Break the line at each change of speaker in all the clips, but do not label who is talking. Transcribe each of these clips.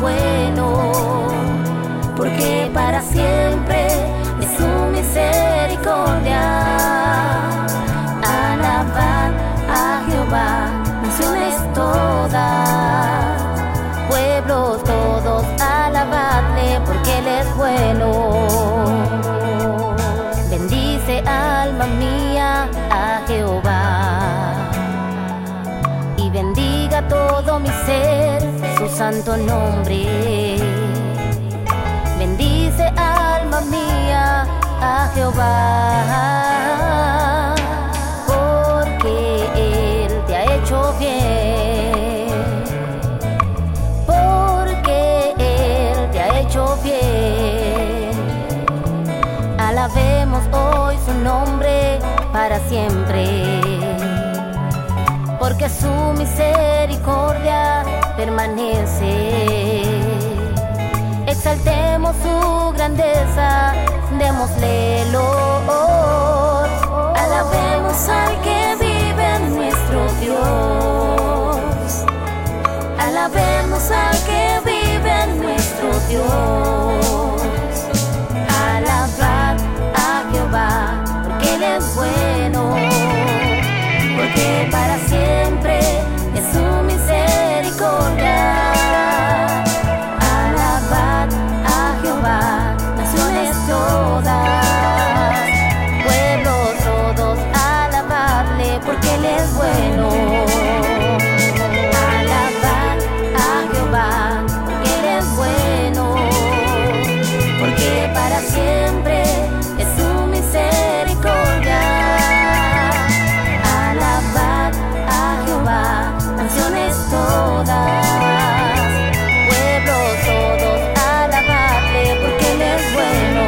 bueno, porque para siempre es su misericordia. Alabad a Jehová, naciones todas, pueblos todos, alabadle porque Él es bueno. Bendice alma mía a Jehová, y bendiga todo mi ser su santo nombre. Bendice alma mía a Jehová, porque Él te ha hecho bien, porque Él te ha hecho bien. Alabemos hoy su nombre para siempre, porque su misericordia permanece. Exaltemos su grandeza, démosle loor. Alabemos al que vive en nuestro Dios. Alabemos al que vive en nuestro Dios. Alabad a Jehová, porque Él es bueno, porque para siempre es su misericordia. Alabad a Jehová, naciones todas, pueblos todos, alabadle porque Él es bueno. Alabad a Jehová, porque Él es bueno, porque para siempre es su misericordia. Alabad a Jehová, naciones todas, pueblos todos, alabadle porque Él es bueno.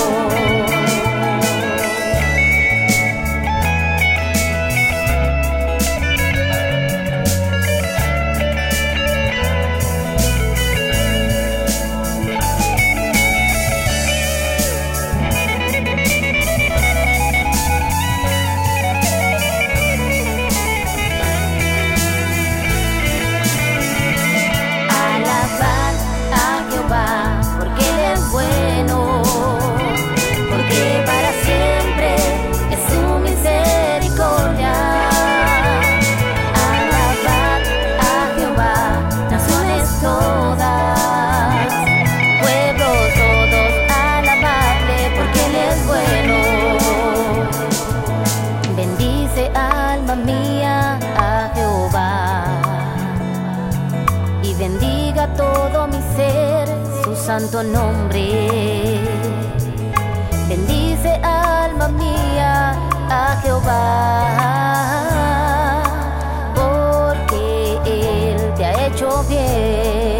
Alabad a Jehová, porque Él es bueno, porque para siempre es su misericordia. Alabad a Jehová, naciones todas, pueblos todos, alabadle porque Él es bueno. Bendice alma mía a Jehová, y bendiga todo mi ser su santo nombre. Bendice alma mía a Jehová, porque Él te ha hecho bien.